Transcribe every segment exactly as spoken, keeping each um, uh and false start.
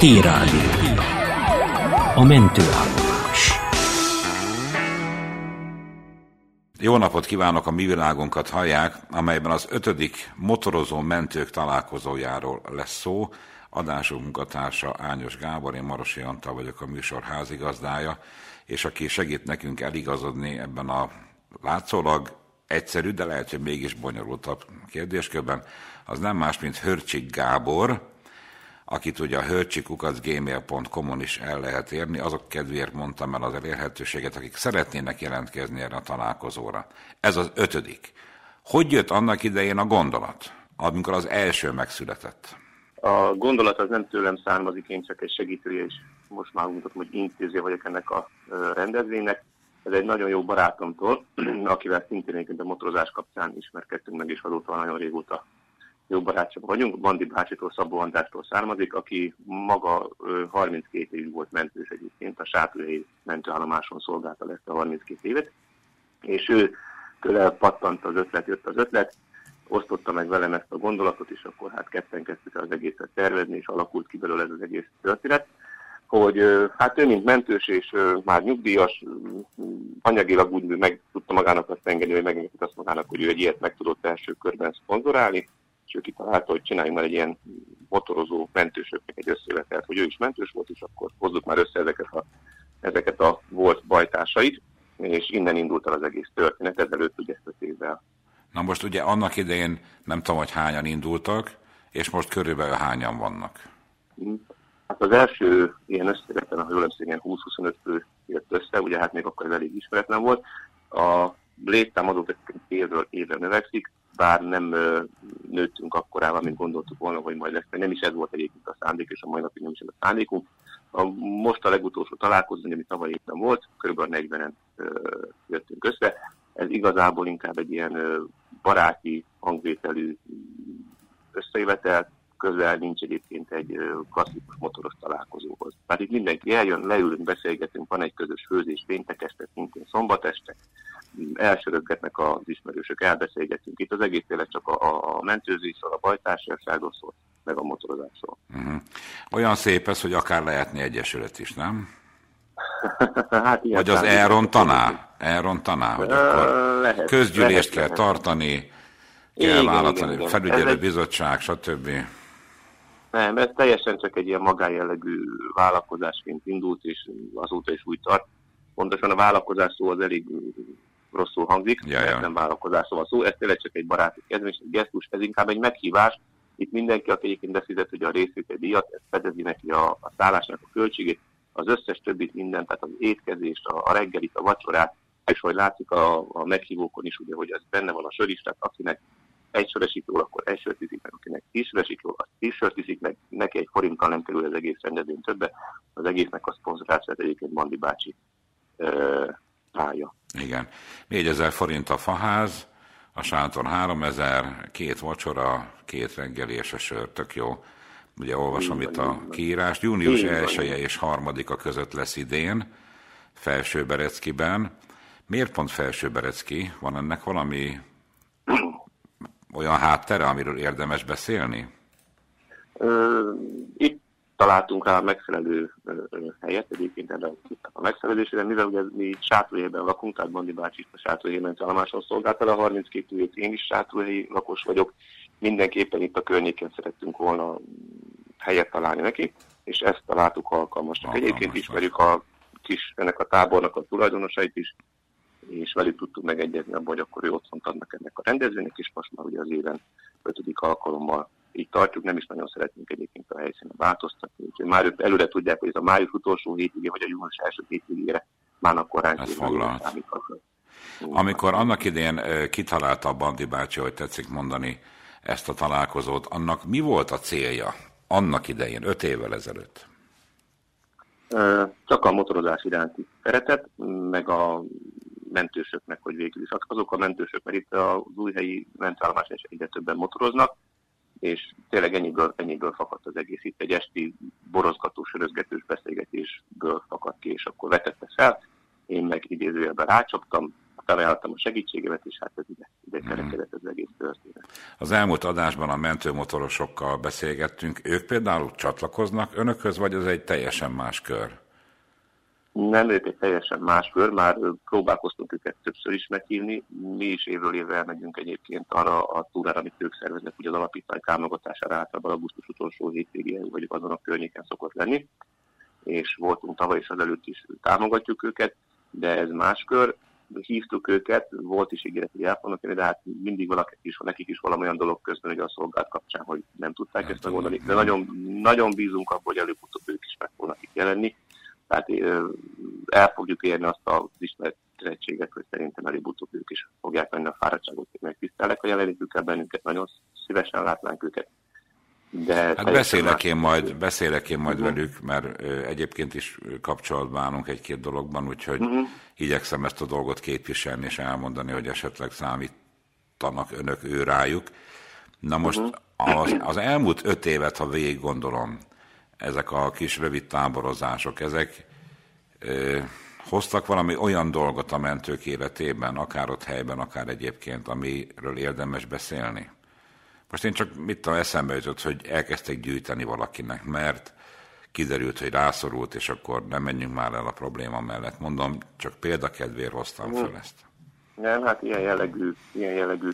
K-Rádió. A mentőállomás. Jó napot kívánok, a Mi Világunkat hallják, amelyben az ötödik motorozó mentők találkozójáról lesz szó. Adásunk munkatársa Ányos Gábor, én Marosi Antal vagyok, a műsor házigazdája, és aki segít nekünk eligazodni ebben a látszólag egyszerű, de lehet, hogy mégis bonyolultabb kérdéskörben, az nem más, mint Hörcsik Gábor, akit ugye a hörcsik kukac gmail pont com-on is el lehet érni. Azok kedvéért mondtam el az elérhetőséget, akik szeretnének jelentkezni erre a találkozóra. Ez az ötödik. Hogy jött annak idején a gondolat, amikor az első megszületett? A gondolat az nem tőlem származik, én csak egy segítője, és most már mutatom, hogy intézője vagyok ennek a rendezvénynek. Ez egy nagyon jó barátomtól, akivel szintén a motorozás kapcsán ismerkedtünk meg, és azóta nagyon régóta jó barátságban vagyunk. Bandi bácsitól, Szabó Andrástól származik, aki maga harminckét évig volt mentős egyébként, a Sátorhelyi mentőállomáson szolgálta ezt a harminckét évet, és ő tőle pattant az ötlet, jött az ötlet, osztotta meg velem ezt a gondolatot, és akkor hát ketten kezdtük az egészet tervezni, és alakult ki belőle ez az egész történet, hogy hát ő, mint mentős, és már nyugdíjas, anyagilag úgy meg tudta magának azt engedni, hogy megengedett azt magának, hogy ő egy ilyet meg tudott első körben szponzorálni, és ő kitalálta, hogy csináljunk már egy ilyen motorozó mentősöknek egy összejövetelt, hogy ő is mentős volt, és akkor hozzuk már össze ezeket a, ezeket a volt bajtársait, és innen indult el az egész történet, ezelőtt ugye ezt a évvel. Na most ugye annak idején nem tudom, hogy hányan indultak, és most körülbelül hányan vannak? Hát az első ilyen összejövetel, ha jól emlékszem, ilyen húsz-huszonöt fő jött össze, ugye hát még akkor ez elég ismeretlen volt. A létszám azóta évről évre növekszik, bár nem ö, nőttünk akkorával, mint gondoltuk volna, hogy majd lesz. Nem is ez volt egyébként a szándék, és a mai napig nem is ez a szándékunk. A, most a legutolsó találkozó, ami tavaly évben volt, kb. negyvenen ö, jöttünk össze. Ez igazából inkább egy ilyen ö, baráti, hangvételű összejövetel, közel nincs egyébként egy ö, klasszikus motoros találkozóhoz. Tehát itt mindenki eljön, leülünk, beszélgetünk, van egy közös főzés péntek este, szintén szombat este, elsöröggetnek az ismerősök, elbeszélgetünk. Itt az egész tényleg csak a, a mentőzésről, a bajtársaságról szól, meg a motorozásról. Uh-huh. Olyan szép ez, hogy akár lehetni egyesület is, nem? Hát vagy az elrontaná? Elrontaná, hogy akkor lehet, közgyűlést lehet, kell lehet. tartani, kell igen, választani, igen, igen. felügyelőbizottság, stb. Nem, ez teljesen csak egy ilyen magánjellegű vállalkozásként indult, és azóta is úgy tart. Pontosan a vállalkozás szó az elég rosszul hangzik, ja, ja. nem vállalkozás szó a szó, ez tényleg csak egy baráti kezdeményezés, egy gesztus, ez inkább egy meghívás. Itt mindenki, aki egyébként beszélt, hogy a részvétel díjat, ez fedezi neki a, a szállásnak a költségét, az összes többit mindent, tehát az étkezést, a, a reggelit, a vacsorát, és hogy látszik a, a meghívókon is, ugye, hogy ez benne van a sör is, tehát akinek egy sör esik jól, akkor egy sört iszik meg, akinek tíz sör esik jól, az tíz sört iszik meg, neki egy forinttal nem kerül az egész rendezvény többe, az egésznek a szponzorációt egyébként Bandi bácsi állja. Igen. négyezer forint a faház, a sátor háromezer, két vacsora, két reggeli és a sör, tök jó. Ugye olvasom itt a kiírást. Június elseje és harmadika között lesz idén, Felsőbereckiben. Miért pont Felsőberecki? Van ennek valami olyan háttere, amiről érdemes beszélni? Ö, itt találtunk rá a megfelelő ö, ö, helyet, egyébként ebben a megfelelésére, mivel ugye mi Sátorhelyben lakunk, tehát Bandi bácsi a Sátorhelyi mentőállomáson szolgált el a harminckét évet, én is Sátorhelyi lakos vagyok, mindenképpen itt a környéken szerettünk volna helyet találni neki, és ezt találtuk alkalmasnak. Alkalmas egyébként ismerjük a kis, ennek a tábornak a tulajdonosait is, és velük tudtuk megegyezni abban, hogy akkor ő otthont adnak ennek a rendezvénynek, és most már ugye az éven ötödik alkalommal így tartjuk, nem is nagyon szeretnénk egyébként a helyszínen változtatni, úgyhogy már ők előre tudják, hogy ez a május utolsó hétvégé, vagy a június első hétvégére már akkor ránk számíthatnak. Amikor annak idején kitalálta a Bandi bácsi, hogy tetszik mondani, ezt a találkozót, annak mi volt a célja annak idején, öt évvel ezelőtt? Csak a motorozás iránti szeretet, meg a mentősöknek, hogy végül is azok a mentősök, mert itt az újhelyi mentőállomáson is egyre többen motoroznak, és tényleg ennyiből, ennyiből fakadt az egész. Itt egy esti borozgatós, sörözgetős beszélgetésből fakadt ki, és akkor vetette fel. Én meg idézőjelben rácsaptam, felajánlottam a segítségemet, és hát ez ide, ide kerekedett az egész történet. Az elmúlt adásban a mentőmotorosokkal beszélgettünk. Ők például csatlakoznak önökhöz, vagy az egy teljesen más kör? Nem, ők egy teljesen más kör, már próbálkoztunk őket többször is meghívni. Mi is évről évre elmegyünk egyébként arra a túrára, amit ők szerveznek, ugye az alapítvány támogatására általában augusztus utolsó hétvégén, vagy azon a környéken szokott lenni. És voltunk tavaly és azelőtt is támogatjuk őket, de ez más kör. Hívtuk őket, volt is ígéret, hogy el fognak jönni, de hát mindig valaki is, nekik is valamilyen dolog közben, hogy a szolgálat kapcsán, hogy nem tudták nem ezt megoldani. De nagyon, nagyon bízunk abban, hogy előbb-utóbb ők is meg fognak itt jelenni. Tehát el fogjuk érni azt az ismerettséget, hogy szerintem előbb-utóbb ők is fogják venni a fáradtságot, hogy megtisztelnek a jelenlétükkel bennünket, nagyon szívesen látnánk őket. De hát beszélek én majd, beszélek én majd uh-huh. velük, mert ö, egyébként is kapcsolatban állunk egy-két dologban, úgyhogy uh-huh. igyekszem ezt a dolgot képviselni és elmondani, hogy esetleg számítanak önök ő rájuk. Na most uh-huh. az, az elmúlt öt évet, ha végig gondolom, ezek a kis rövid táborozások, ezek ö, hoztak valami olyan dolgot a mentők életében, akár ott helyben, akár egyébként, amiről érdemes beszélni? Most én csak mit tudom, eszembe jutott, hogy elkezdték gyűjteni valakinek, mert kiderült, hogy rászorult, és akkor nem menjünk már el a probléma mellett. Mondom, csak példakedvéért hoztam hmm. fel ezt. Nem, hát ilyen jellegű, ilyen jellegű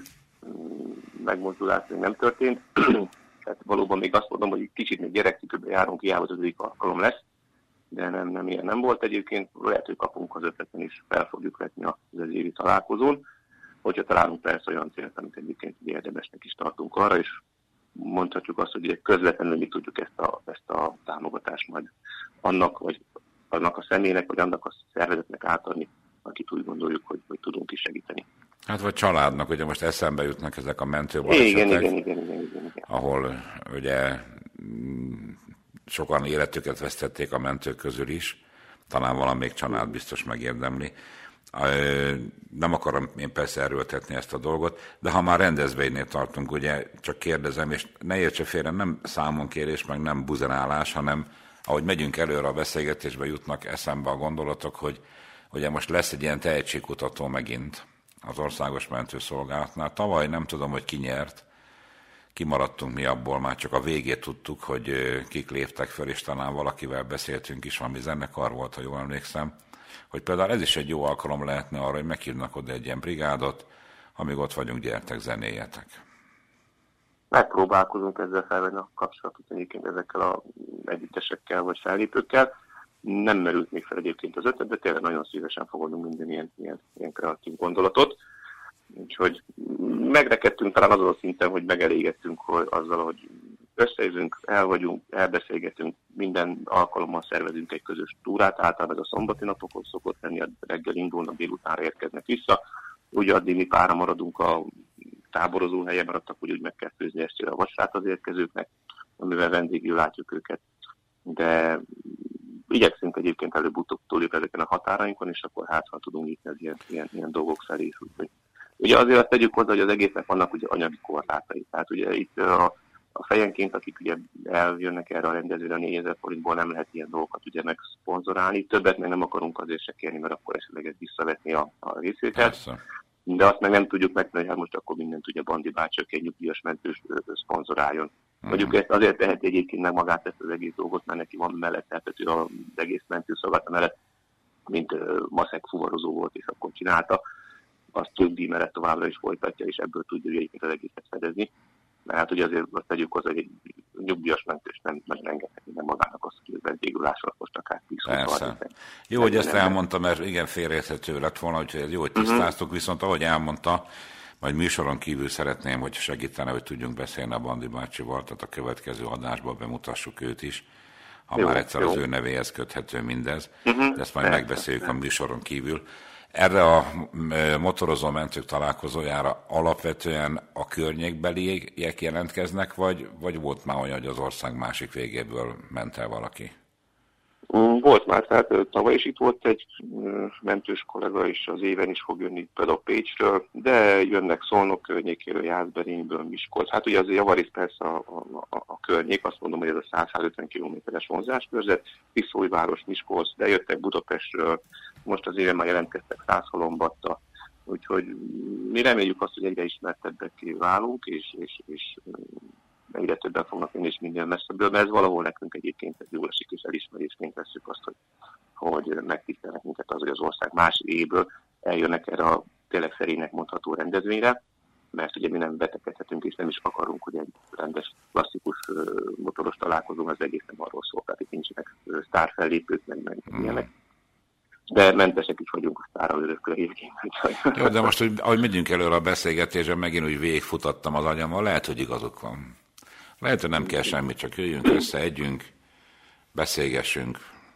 megmozdulás még nem történt. Tehát valóban még azt mondom, hogy kicsit még gyerekcipőben járunk, hiába az ötödik alkalom lesz, de nem, nem ilyen nem volt egyébként. Lehet, hogy kapunk az ötleten is, fel fogjuk vetni az évi találkozón, hogyha találunk persze olyan célt, amit egyébként érdemesnek is tartunk arra, és mondhatjuk azt, hogy közvetlenül mi tudjuk ezt a, ezt a támogatást majd annak, vagy annak a személynek, vagy annak a szervezetnek átadni, akit úgy gondoljuk, hogy, hogy tudunk is segíteni. Hát vagy családnak, ugye most eszembe jutnak ezek a mentőbalesetek, igen, igen, igen, igen, igen, igen. ahol ugye sokan életüket vesztették a mentők közül is, talán valamelyik család biztos megérdemli. Nem akarom én persze erőltetni ezt a dolgot, de ha már rendezvénynél tartunk, ugye csak kérdezem, és ne értse félre, nem számonkérés, meg nem buzerálás, hanem ahogy megyünk előre a beszélgetésbe, jutnak eszembe a gondolatok, hogy ugye most lesz egy ilyen tehetségkutató megint az Országos Mentőszolgálatnál. Tavaly nem tudom, hogy ki nyert, kimaradtunk mi abból, már csak a végét tudtuk, hogy kik léptek fel, és talán valakivel beszéltünk is, valami zenekar volt, ha jól emlékszem, hogy például ez is egy jó alkalom lehetne arra, hogy meghívnak oda egy ilyen brigádot, amíg ott vagyunk, gyertek, zenéjetek. Megpróbálkozunk ezzel felvenni a kapcsolatot egyébként ezekkel az együttesekkel vagy fellépőkkel. Nem merült még fel egyébként az ötlet, de tényleg nagyon szívesen fogadunk minden ilyen, ilyen, ilyen kreatív gondolatot. Úgyhogy megrekedtünk talán azon a szinten, hogy megelégettünk hogy azzal, hogy összejövünk, el vagyunk, elbeszélgetünk, minden alkalommal szervezünk egy közös túrát, általában ez a szombati napokon szokott lenni, a reggel indulnak, délutánra érkeznek vissza. Ugye addig mi pára maradunk a táborozó helyen, maradtak, hogy úgy meg kell főzni estére a vasrát az érkezőknek, amivel vendégül látjuk őket. De igyekszünk egyébként előbb-utóbb túljuk ezeken a határainkon, és akkor hát, ha tudunk nyitni az ilyen, ilyen, ilyen dolgok felé is. Úgyhogy ugye azért azt tegyük hozzá, hogy az egésznek vannak ugye anyagi korlátai. Tehát ugye itt a, a fejenként, akik ugye eljönnek erre a rendezőre, négyezer forintból nem lehet ilyen dolgokat ugye megszponzorálni. Többet meg nem akarunk azért se kérni, mert akkor esetleg ez visszavetni a, a részvételt. De azt meg nem tudjuk megtenni, hogy hát most akkor mindent ugye Bandi bácsi, egy nyugdíjas mentős szponzoráljon. Mm. Mondjuk ezt azért teheti egyébként meg magát ezt az egész dolgot, mert neki van mellett, tehát ő az egész mentőszolgálat mellett, mint uh, maszek fuvarozó volt, és akkor csinálta. Azt többi mellett továbbra is folytatja, és ebből tudja egyébként az egészet fedezni. Mert hát ugye azért azt tegyük hozzá, hogy egy nyugdíjas mentős nem, nem engedheti nem magának azt, hogy vendégülásra most akár tíz-húsz. Jó, hogy ezt elmondta, mert igen, félreérthető lett volna, úgyhogy ez jó, hogy tisztáztuk, uh-huh. viszont ahogy elmondta, majd műsoron kívül szeretném, hogy segítene, hogy tudjunk beszélni a Bandi bácsival, tehát a következő adásban bemutassuk őt is, ha jó, már egyszer jó. Az ő nevéhez köthető mindez, uh-huh. de ezt majd persze, megbeszéljük persze. A műsoron kívül. Erre a motorozó mentők találkozójára alapvetően a környékbeliek jelentkeznek, vagy, vagy volt már olyan, hogy az ország másik végéből ment el valaki? Volt már, tehát tavaly is itt volt egy mentős kollega, és az éven is fog jönni például Pécsről, de jönnek Szolnok környékéről, Jászberényből, Miskolc. Hát ugye az javarész persze a, a, a, a környék, azt mondom, hogy ez a száz-százötven kilométeres vonzáskörzet, Piszólyváros, Miskolc, de jöttek Budapestről, most az éven már jelentkeztek Szászhalombatta, Úgyhogy mi reméljük azt, hogy egyre ismertebbek válunk, és, és, és egyre többen fognak jönni, és minden messzebből, mert ez valahol nekünk egyébként egy jól esik, és elismerésként veszük azt, hogy, hogy megtisztelnek minket az, hogy az ország más évből eljönnek erre a tényleg szerének mondható rendezvényre, mert ugye mi nem betegedhetünk, és nem is akarunk, hogy egy rendes, klasszikus motoros találkozó, az egészen arról szól, tehát itt nincsenek sztárfellépők, meg, meg mm. ilyenek. De mentesek is vagyunk a sztárral örökre egyébként. Jó, de most, hogy, ahogy megyünk előre a beszélgetésre, megint úgy végigfutattam az agyammal, lehet, hogy igazuk van. Lehet, hogy nem kell semmit, csak jöjjünk össze, együnk, beszélgessünk,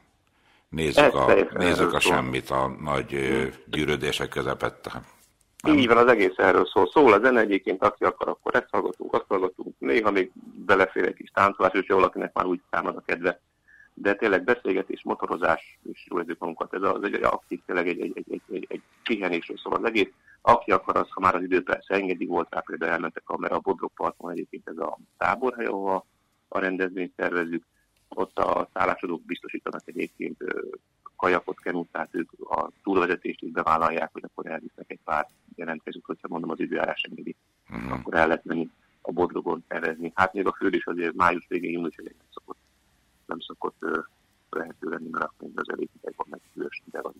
nézzük a, nézzük a semmit a nagy gyűrődések közepette. Nem? Így van, az egész erről szól. Szól a zene egyébként, aki akar, akkor ezt hallgatunk, azt hallgatunk, néha még belefér egy kis táncolás, és jó, akinek már úgy támad a kedve. De tényleg beszélgetés, motorozás, és jó érzük magunkat. Ez az egy aktív, tényleg egy, egy, egy, egy, egy pihenésről szól az egész. Aki akar, az, ha már az idő persze engedi, volt rá például elmentek, mert a Bodrog parton egyébként ez a táborhely, ahol a rendezvényt szervezzük. Ott a szállásadók biztosítanak egyébként kajakot, kenút, tehát ők a túlvezetést is bevállalják, hogy akkor elvisznek egy pár jelentkezőt, hogyha mondom az időjárás engedi, uh-huh. akkor el lehet menni a Bodrogon tervezni. Hát még a fődés azért május végén, június elején nem szokott, nem szokott uh, lehető lenni, mert akkor az elég ideg van, meg hűvös ide van.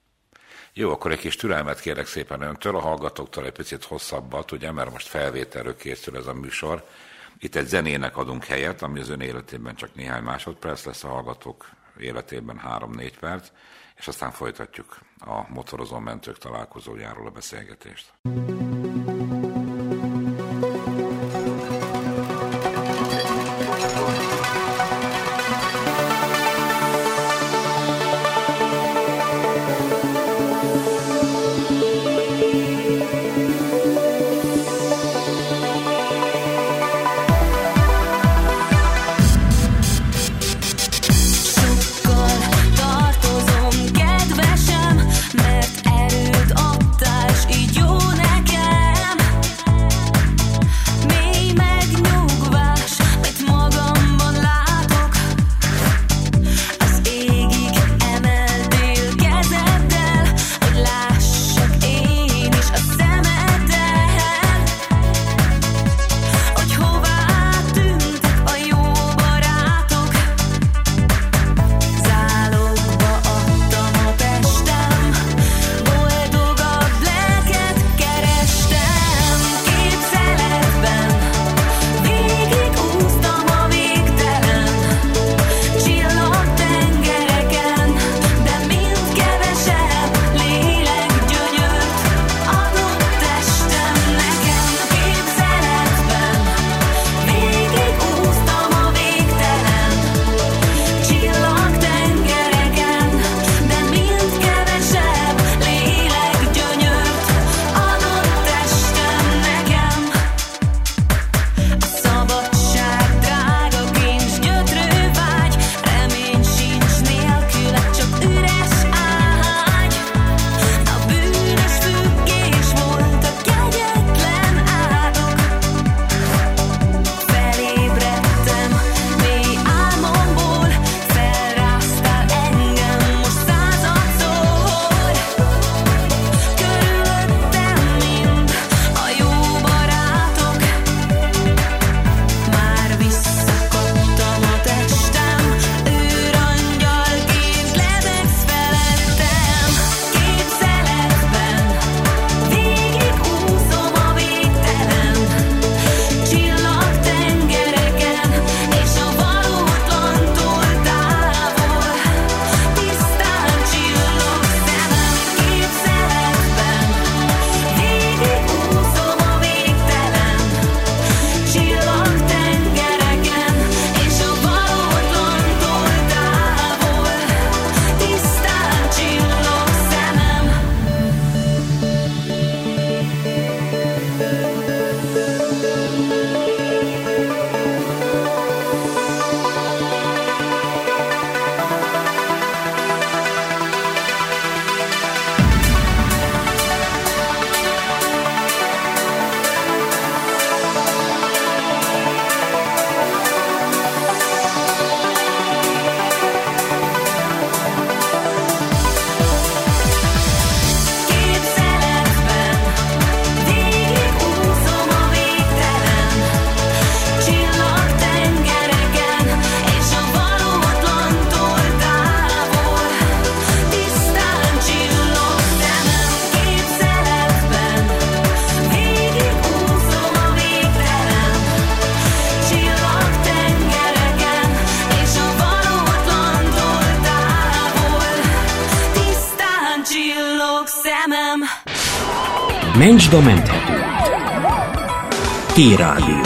Jó, akkor egy kis türelmet kérek szépen öntől, a hallgatóktól egy picit hosszabbat, ugye, mert most felvételről készül ez a műsor. Itt egy zenének adunk helyet, ami az ön életében csak néhány másodperc lesz, a hallgatók életében három-négy perc, és aztán folytatjuk a motorozó mentők találkozójáról a beszélgetést. Tartozom, kedvesem, mert erőt adtál, s így jó nekem. Mentsd a menthetőt! T-Rádió.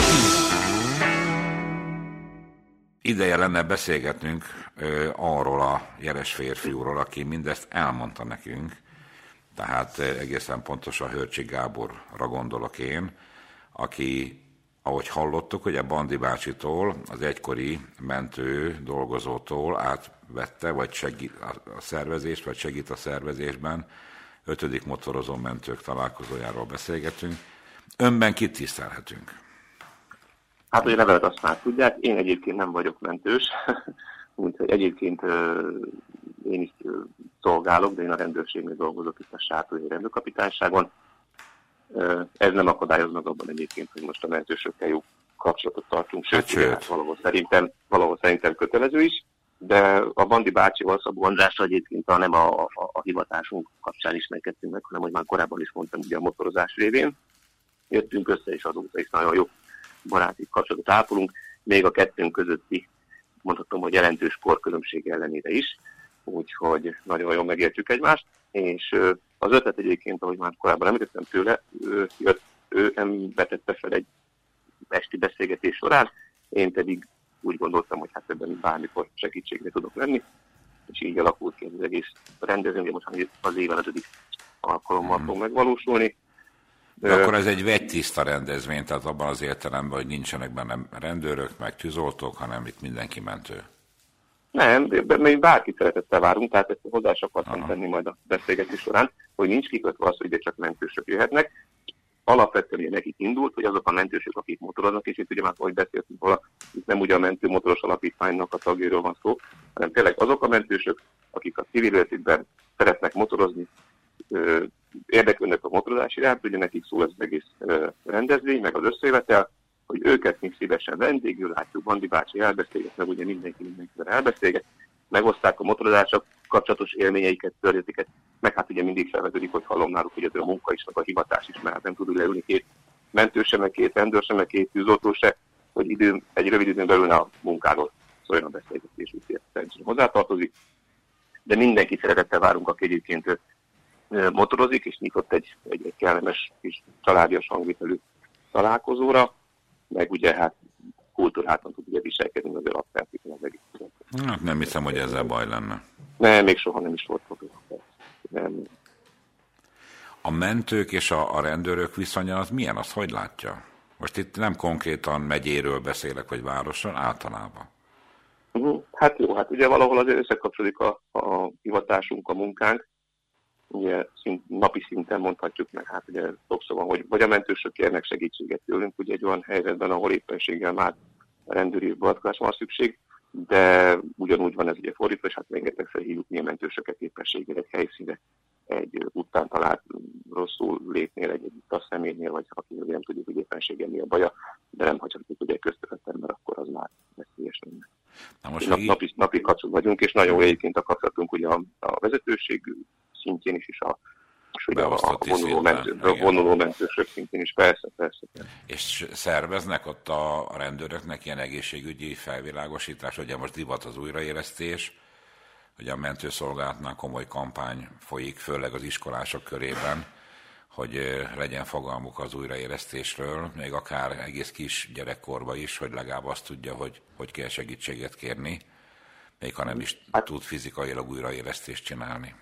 Ideje lenne beszélgetnünk ö, arról a jeles férfiúról, aki mindezt elmondta nekünk, tehát egészen pontosan Hörcsik Gáborra gondolok én, aki, ahogy hallottuk, hogy a Bandi bácsitól, az egykori mentő dolgozótól átvette, vagy segít a szervezést, vagy segít a szervezésben, ötödik motorozó mentők találkozójáról beszélgetünk. Önben kit tisztelhetünk? Hát, hogy a levelet azt már tudják, én egyébként nem vagyok mentős, úgyhogy egyébként én is szolgálok, de én a rendőrségnél dolgozok itt a Sátorhelyi rendőrkapitányságon. Ez nem akadályoz meg abban egyébként, hogy most a mentősökkel jó kapcsolatot tartunk, sőt, hát, hát valahol, szerintem, valahol szerintem kötelező is, de a Bandi bácsival, Szabó Andrással egyébként a, nem a, a, a hivatásunk kapcsán ismerkedtünk meg, hanem, hogy már korábban is mondtam, ugye a motorozás révén jöttünk össze, és azóta is nagyon jó baráti kapcsolatot ápolunk, még a kettőnk közötti, mondhatom, hogy jelentős korkülönbség ellenére is, úgyhogy nagyon jól megértjük egymást, és az ötlet egyébként, ahogy már korábban említettem tőle, ő, jött, ő nem vetette fel egy esti beszélgetés során, én pedig úgy gondoltam, hogy hát ebben bármikor segítségre tudok lenni, és így alakult ki az egész rendezvény, ugye most az éven ötödik alkalommal hmm. fog megvalósulni. De akkor ez egy vegytiszta rendezvény, tehát abban az értelemben, hogy nincsenek benne rendőrök, meg tűzoltók, hanem itt mindenki mentő. Nem, de még bárki szeretettel várunk, tehát ezt hozzá is akartam tenni majd a beszélgetés során, hogy nincs kikötve az, hogy ide csak mentősök jöhetnek. Alapvetően ugye nekik indult, hogy azok a mentősök, akik motoroznak, és itt ugye már ahogy beszéltünk róla, itt nem ugye a mentő motoros alapítványnak a tagjairól van szó, hanem tényleg azok a mentősök, akik a civil életükben szeretnek motorozni, érdeklődnek a motorozás iránt, ugye nekik szól ez az egész rendezvény, meg az összejövetel, hogy őket még szívesen vendégül látjuk, Bandi bácsi elbeszélget, meg ugye mindenki mindenkivel elbeszélget, megoszták a motorozással kapcsolatos élményeiket, történeteket, meg hát ugye mindig felvetődik, hogy hallom náluk, hogy ez a munka is, meg a hivatás is, mert nem tud leülni két mentő sem, meg két rendőr sem, meg két tűzoltó se, hogy idő, egy rövid időn belül a munkáról szóljon a beszélgetés, úgyhogy szerencsére hozzátartozik. De mindenki szeretettel várunk, aki egyébként motorozik, és nyitott egy, egy, egy kellemes kis családias hangvitelű találkozóra, meg ugye hát kultúráltan tud ugye viselkedni, azért azt feltétlenül az egész. Hát nem hiszem, hogy ezzel baj lenne. Nem, még soha nem is volt probléma. Nem. A mentők és a, a rendőrök viszonya az milyen? Azt hogy látja? Most itt nem konkrétan megyéről beszélek, vagy városról, általában. Uh-huh. Hát jó, hát ugye valahol azért összekapcsolódik a, a hivatásunk, a munkánk. Ugye szint, napi szinten mondhatjuk meg, hát ugye sokszor van, hogy vagy a mentősök kérnek segítséget tőlünk, ugye egy olyan helyzetben, ahol éppenséggel már a rendőri beavatkozásra van szükség, de ugyanúgy van ez ugye fordítva, és hát rengetegszer hívjuk mi a mentősöket éppenséggel egy helyszínre, egy után talált rosszul létnél, egy utas személynél, vagy aki nem tudjuk, hogy éppenséggel mi a baja, de nem hagyhatjuk ugye köztetetlen, mert akkor az már veszélyes lenne. Na most Nap, napi, napi kapcsolat vagyunk, és nagyon jó egyébként a kapcsolatunk ugye a, a vezetőség szintjén is, és a, és a, a vonuló, mentő, vonuló mentősök szintén is, persze, persze. És szerveznek ott a rendőröknek ilyen egészségügyi felvilágosítás, ugye most divat az újraélesztés, hogy a mentőszolgálatnál komoly kampány folyik, főleg az iskolások körében, hogy legyen fogalmuk az újraélesztésről, még akár egész kis gyerekkorba is, hogy legalább azt tudja, hogy hogy kell segítséget kérni, még ha nem is hát, tud fizikailag újraélesztést csinálni.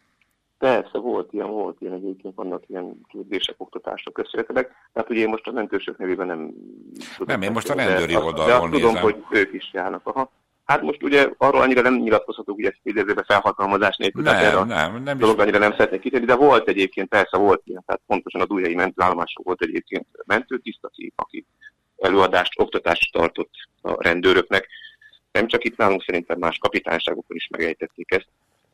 Persze, volt ilyen, volt ilyen, egyébként vannak ilyen kérdések, oktatások, összejöttek. Tehát ugye én most a mentősök nevében nem tudom. Nem, én most a rendőri oldalról nézem. Tudom, hogy ők is járnak. Aha. Hát most ugye arról annyira nem nyilatkozhatok, ugye idézőben felhatalmazás nélkül, nem, tehát nem, nem dolog annyira nem szeretnék kitérni, de volt egyébként, persze volt ilyen, tehát pontosan a Dújhelyi mentőállomáson volt egyébként mentőtiszt, aki, aki előadást, oktatást tartott a rendőröknek. Nem csak itt nálunk, szerintem más kapitányságokon is megejtették ezt,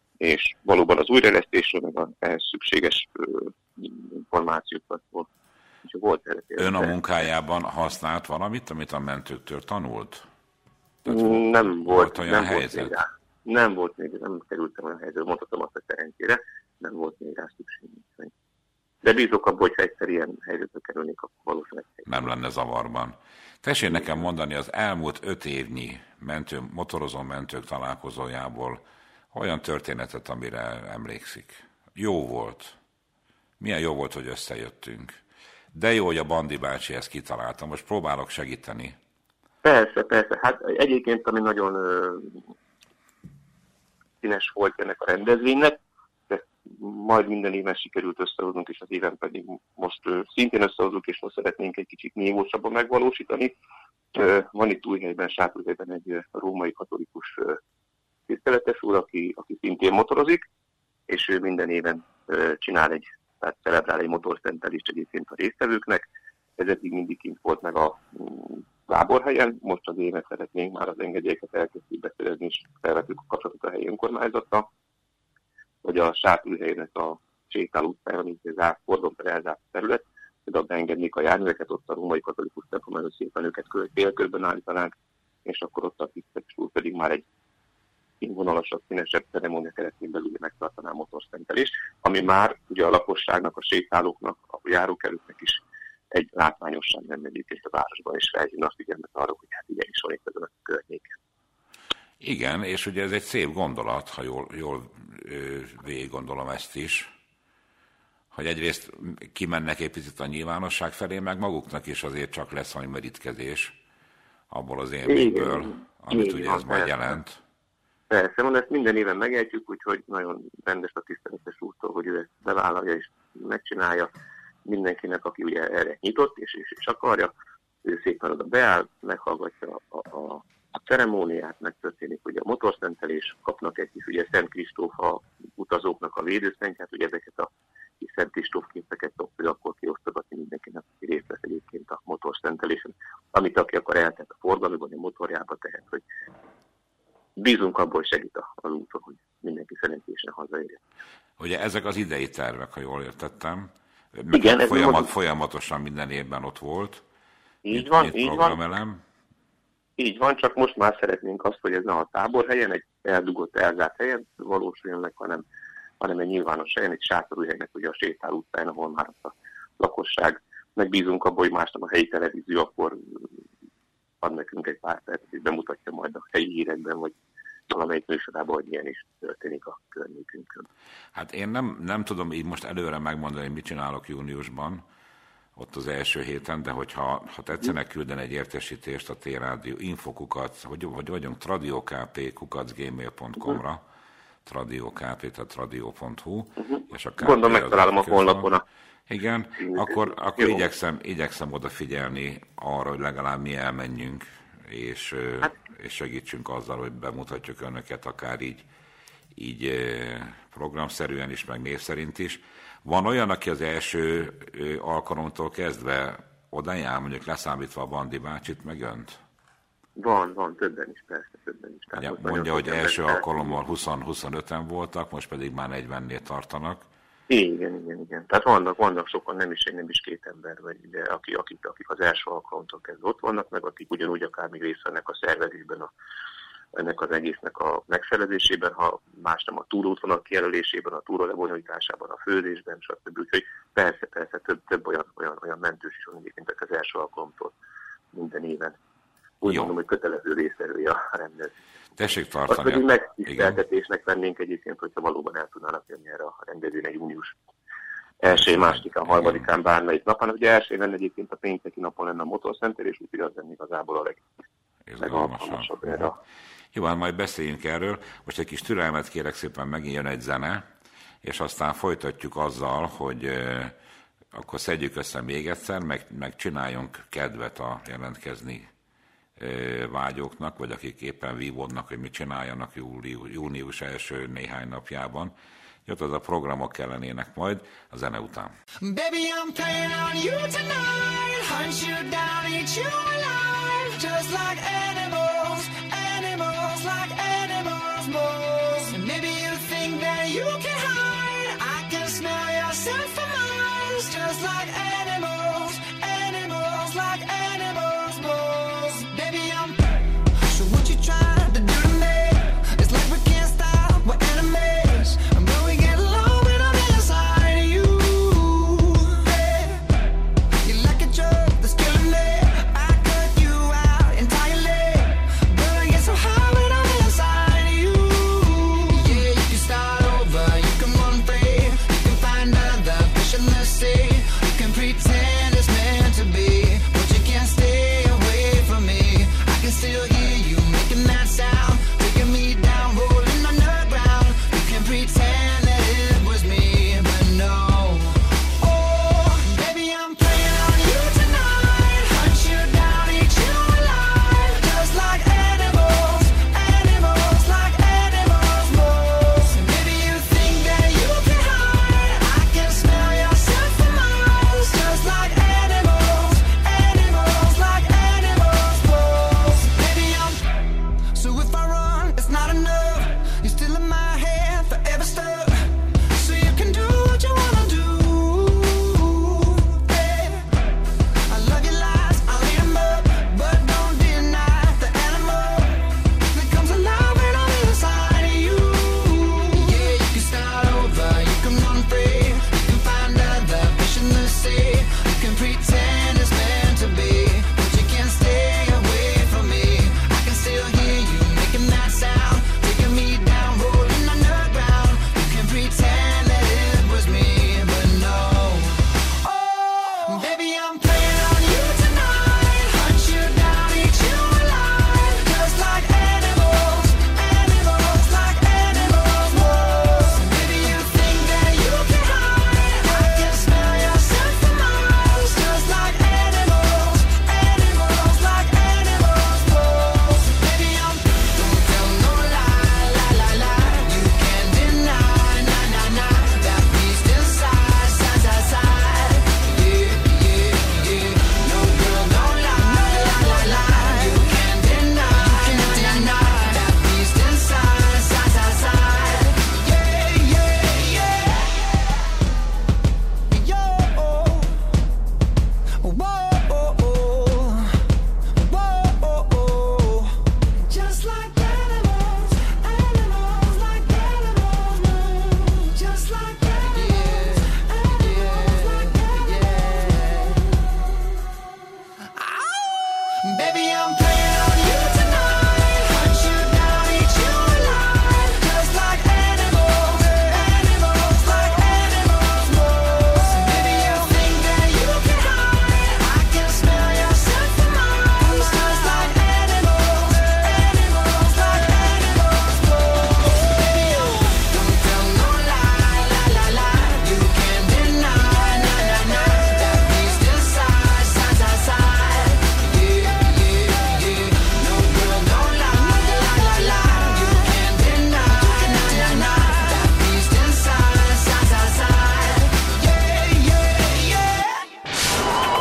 és valóban az újraélesztésről, meg a ehhez szükséges uh, információkat volt. volt erre, Ön a munkájában használt valamit, amit a mentőktől tanult? Tehát nem volt, volt olyan nem helyzet? Volt még rá. Nem volt még, nem kerültem olyan helyzetbe, mondhatom azt a szerencsére, nem volt még rá szükség. De bízok abban, hogyha egyszer ilyen helyzetbe kerülnék, akkor valószínűleg. Nem lenne zavarban. Tessék nekem mondani, az elmúlt öt évnyi mentő, motorozó mentők találkozójából olyan történetet, amire emlékszik. Jó volt. Milyen jó volt, hogy összejöttünk. De jó, hogy a Bandi bácsi ezt kitalálta. Most próbálok segíteni. Persze, persze. Hát egyébként, ami nagyon uh, színes volt ennek a rendezvénynek, de majd minden éven sikerült összehoznunk, és az éven pedig most uh, szintén összehozunk, és most szeretnénk egy kicsit nyílósabban megvalósítani. Uh, van itt Újhelyben, Sátorhelyben egy uh, római katolikus uh, tiszteletes úr, aki, aki szintén motorozik, és ő minden éven uh, csinál egy, tehát celebrál egy motorszentelést egyébként a résztvevőknek. Ez eddig mindig kint volt meg a um, Gáborhelyen, most az éven szeretnénk már az engedélyeket elkezdjük beszerezni, és felvettük a kapcsolatot a helyi önkormányzattal, hogy a Sátorhelynek a sétáló utcája, mint egy zárt, fordonper elzárt terület, oda beengednék a járműveket, ott a római katolikus templom előtt szépen őket félkörben állítanánk, és akkor ott a tiszteletes úr pedig már egy színvonalasabb, színesebb ceremónia keretén belül megtartaná a motorszentelést, ami már ugye a lakosságnak, a sétálóknak, a járókelőknek is egy látványosság lenne egyébként a városban, és felhívna a figyelmet arra, hogy hát igenis van itt ezen a környéken. Igen, és ugye ez egy szép gondolat, ha jól, jól végig gondolom ezt is, hogy egyrészt kimennek egy picit a nyilvánosság felé, meg maguknak is azért csak lesz valami merítkezés abból az élményből, amit ugye ez majd jelent. Persze, mondom, ezt minden éven megejtjük, úgyhogy nagyon rendes a tiszteletes úrtól, hogy ő ezt bevállalja és megcsinálja. Mindenkinek, aki ugye erre nyitott és, és, és akarja, ő szépen oda beáll, meghallgatja a, a, a ceremóniát, megtörténik ugye a motorszentelés, kapnak egy kis ugye Szent Kristóf a utazóknak a védőszentját, ugye ezeket a kis Szent Kristóf képeket szoktuk akkor kiosztogatni mindenkinek, aki részt vesz egyébként a motorszentelésen, amit aki akar eltett a forgalomban, a motorjába tehet, hogy bízunk abból, hogy segít az úton, hogy mindenki szerencsésen hazaérjen. Ugye ezek az idei tervek, ha jól értettem, igen, ez folyamat, mond... folyamatosan minden évben ott volt. Így itt, van, itt így programelem. van. Így van, csak most már szeretnénk azt, hogy ez ne a táborhelyen, egy eldugott, elzárt helyen valósuljon meg, hanem, hanem egy nyilvános helyen, egy Sátorhelynek ugye a sétáló utcán, ahol már a lakosság, megbízunk abban, hogy másnap a helyi televízió akkor ad nekünk egy pár percet, és bemutatja majd a helyi hírekben, vagy valamelyik műsorában, hogy ilyen is történik a környékünkön. Hát én nem, nem tudom így most előre megmondani, mit csinálok júniusban, ott az első héten, de hogyha ha tetszenek küldeni egy értesítést a T-rádió infokukat, hogy, hogy vagyunk tradiokp kukac gmail pont com-ra, uh-huh. tradiokp, tehát radio pont hu, uh-huh. és a Gondolom megtalálom a honlapon a... Igen, akkor, akkor igyekszem, igyekszem odafigyelni arra, hogy legalább mi elmenjünk, és, hát. és segítsünk azzal, hogy bemutatjuk önöket akár így, így programszerűen is, meg név szerint is. Van olyan, aki az első alkalomtól kezdve oda jár, mondjuk leszámítva a Bandi bácsit, meg önt? Van, van, többen is, persze, többen is. Tehát mondja, hogy első alkalommal húsz-huszonöten voltak, most pedig már negyvennél tartanak. Igen, igen, igen. Tehát vannak, vannak sokan, nem is egy, nem is két ember, vagy, de akik, akik, akik az első alkalomtól kezdve ott vannak, meg akik ugyanúgy akár még részt vennek a szervezésben, a, ennek az egésznek a megszervezésében, ha más nem a túrótvonal kijelölésében, a túra lebonyolításában, a főzésben, stb. Úgyhogy persze, persze, több, több olyan, olyan, olyan mentős is van egyébként az első alkalomtól minden éven. Úgy Jó. mondom, hogy kötelező részerője a rendezvény. Tessék tartani. Azt pedig megtiszteltetésnek vennénk egyébként, hogyha valóban el tudnának jönni erre a rendezvényre június első, másodikán, harmadikán, bármelyik napon. Ugye elsőben egyébként a pénteki napon lenne a motorszentelés, úgyhogy az lenne igazából a leg, legalkalmasabb erre. Jó, hát majd beszéljünk erről. Most egy kis türelmet kérek szépen, megint jön egy zene, és aztán folytatjuk azzal, hogy euh, akkor szedjük össze még egyszer, meg, meg csináljunk kedvet a jelentkezni vágyóknak, vagy akik éppen vívódnak, hogy mit csináljanak július, június első néhány napjában. Jött az a programok kellenének majd a zene után. Baby, I'm playing on you tonight. Hunt you down, eat you alive. Just like animals, animals, like animals, moles. And maybe you think that you can hide. I can smell yourself from miles. Just like animals, animals, like animals, moles. Baby, I'm so what you trying to do to me? It's like we can't stop, we're enemies. And when we get low, when I'm inside of you, yeah. You're like a drug that's killing me. I cut you out entirely, but I get so high when I'm inside of you. Yeah, you can start over, you can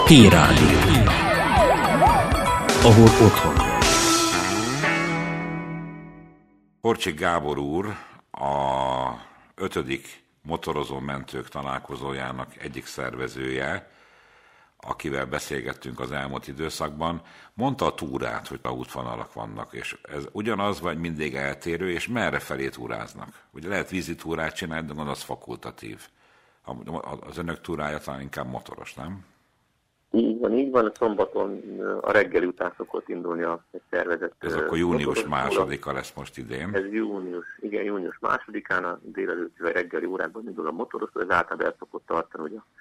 P-Rádió, ahol otthon vagy. Horcsik Gábor úr a ötödik motorozó mentők találkozójának egyik szervezője, akivel beszélgettünk az elmúlt időszakban, mondta a túrát, hogy a útvonalak vannak, és ez ugyanaz, vagy mindig eltérő, és merre felé túráznak? Ugye lehet vízi túrát csinálni, de gondolom az fakultatív. Az önök túrája talán inkább motoros, nem? Így van, így van. A szombaton a reggeli után szokott indulni a szervezet. Ez akkor június másodika lesz most idén. Ez június, igen, június másodikán a délelőtti vagy reggeli órákban indul a motoros, ez általában el szokott tartani, hogy a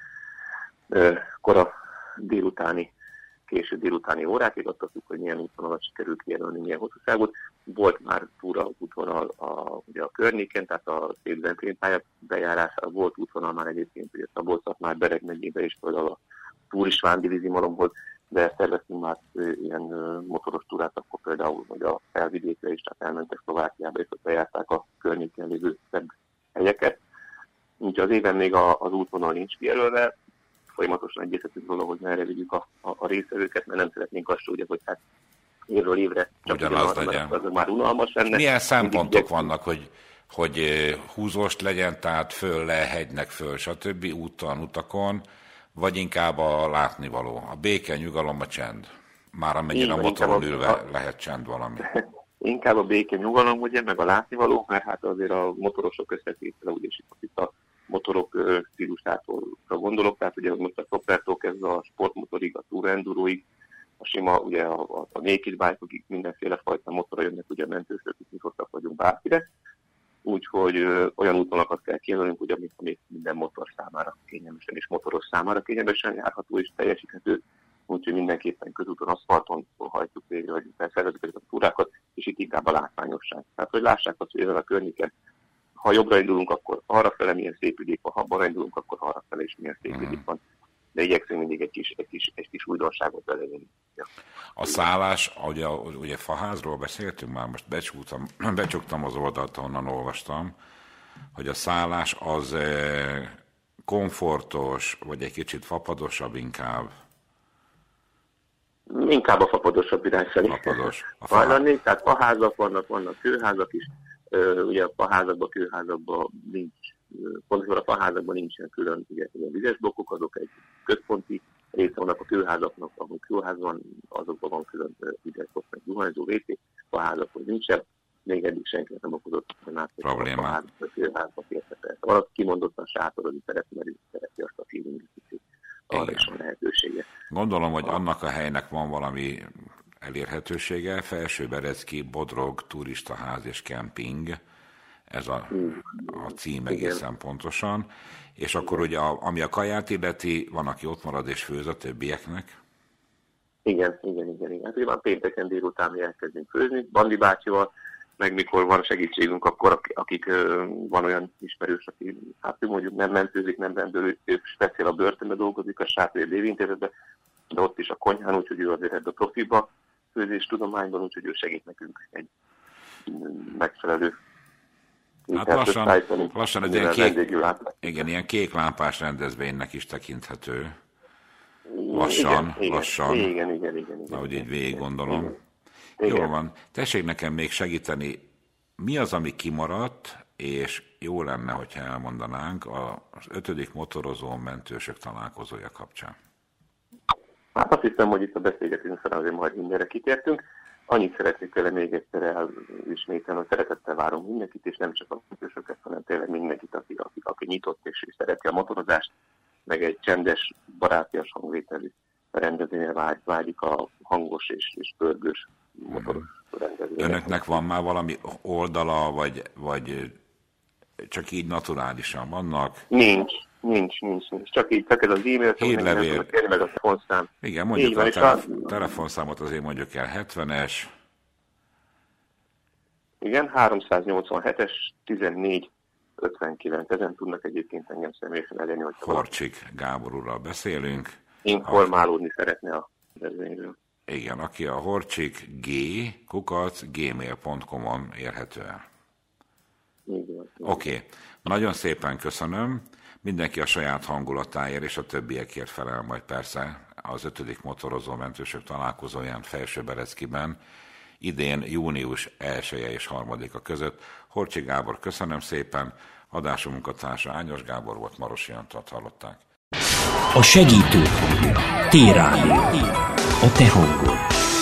kora délutáni, késő délutáni órákig, attól függ, hogy milyen útvonalat sikerül kijelölni, milyen hosszúságot. Volt már túra útvonal a, ugye a környéken, tehát a Szép-Zentén pálya bejárására volt útvonal már egyébként, ugye Szabolcs-Szatmár Bereg megyébe is például a Túrisvándi vízimalomhoz, de szerveztünk már ilyen motoros túrát, akkor például hogy a felvidékre is, tehát elmentek Szlovákiába, és ott bejárták a környéken lévő szebb helyeket. Úgyhogy az éven még a, az útvonal nincs kijelölve, folyamatosan egyeztetünk róla, hogy merre vigyük a, a, a részvevőket, mert nem szeretnénk azt, ugye, hogy hát évről évre csak ugyanaz legyen. Az már unalmas lenne. Milyen szempontok vannak, hogy, hogy húzóst legyen, tehát föl le, hegynek föl, stb. Úton, utakon, vagy inkább a látnivaló, a béke, nyugalom, a csend? Már amennyire a motoron ülve a... lehet csend valami. Inkább a béke, nyugalom, ugye, meg a látnivaló, mert hát azért a motorosok összetétele, ugye itt a motorok stílusától gondolok, tehát ugye most a Toppertól kezdve a sportmotorig, a Tour Enduroig, a sima, ugye a, a, a naked bike-okig mindenféle fajta motorra jönnek, ugye a mentősök, nyitottak vagyunk bárkire, úgyhogy ö, olyan útvonalakat kell kijelölnünk, ugye, amit, amit minden motor számára kényelmesen és motoros számára kényelmesen járható és teljesíthető, úgyhogy mindenképpen közúton, aszfalton hajtjuk végre, hogy felszervezzük ezeket a túrákat, és itt inkább a látványosság. Tehát, hogy lássák azt, hogy ezen a környéken, ha jobbra indulunk, akkor arrafele milyen szép vidék van, ha balra indulunk, akkor arrafele is milyen szép vidék van. De igyekszünk mindig egy kis, egy kis, egy kis újdonságot belejönni. Ja. A szállás, ugye, ugye Faházról beszéltünk már, most becsuktam, becsuktam az oldalt, onnan olvastam, hogy a szállás az komfortos, vagy egy kicsit fapadosabb inkább. Inkább a fapadosabb irány felé. Fapados. A Fahá... Tehát faházak vannak, vannak kőházak is. Uh, ugye a faházakban, kőházakban nincs, pontosan a faházakban nincsen külön ugye, ugye vizes blokkok, azok egy központi része vannak a kőházaknak, ahol kőház van, azokban van külön vizes blokk, meg zuhanyzó vé cé, faházakban nincsen, még eddig senki nem okozott problémát. A faházakban, a kőházban kérte fel. Valaki kimondottan sátorozni szeretni, mert ő szereti azt a feelinget, arra is van lehetősége. Gondolom, hogy annak a helynek van valami elérhetősége, Felsőberecki, Bodrog, turistaház és kemping, ez a, a cím egészen igen. Pontosan, és akkor ugye, a, ami a kaját illeti, van, aki ott marad és főz a többieknek? Igen, igen, igen, igen. Hát ugye van pénteken délután mi elkezdünk főzni, Bandi bácsival, meg mikor van segítségünk, akkor akik van olyan ismerős, aki hát mondjuk nem mentőzik, nem rendőr, ő speciál a börtönbe dolgozik, a Sátrai Lévintézetben, de ott is a konyhán, úgyhogy ő azért ebbe a profiba főzéstudományban, úgyhogy ő segít nekünk egy megfelelő. Hát lassan, lassan egy ilyen kék, igen, ilyen kék lámpás rendezvénynek is tekinthető. Lassan, igen, lassan. Igen, igen, igen. igen, igen ahogy így végig gondolom. Jól van. Tessék nekem még segíteni, mi az, ami kimaradt, és jó lenne, hogyha elmondanánk az ötödik motorozó mentősök találkozója kapcsán. Hát azt hiszem, hogy itt a beszélgetésünk során azért majd mindenre kitértünk. Annyit szeretnék vele még egyszer elismételni, hogy szeretettel várom mindenkit, és nem csak a mentősöket, hanem tényleg mindenkit, aki, aki, aki nyitott és szereti a motorozást, meg egy csendes, barátias hangvételű rendezvényre vágy, vágyik a hangos és, és pörgős motoros rendezvényre. Önöknek van már valami oldala, vagy, vagy csak így naturálisan vannak? Nincs. Nincs, nincs, nincs. Csak így, csak ez az e-mail, hírlevél. Meg a telefonszám. Igen, mondjuk van, a telef- a telefonszámot azért mondjuk el, hetvenes. Igen, háromszáznyolcvanhetes, tizennégy ötvenkilenc. Ezen tudnak egyébként engem személyesen elérni, hogy Horcsik Gábor úrral beszélünk. Informálódni a... szeretne a rendezvényről. Igen, aki a horcsik g kukac gmail pont com-on érhető el. Oké, okay. Nagyon szépen köszönöm. Mindenki a saját hangulatáért és a többiekért felel majd persze az ötödik motorozó mentősök találkozóján Felsőbereckiben, idén június elseje és harmadika között. Horthy Gábor, köszönöm szépen, adásunk munkatársa Ányos Gábor volt, Marosi Antalt hallották. A segítő hangja. T-Rádió. A te hangod.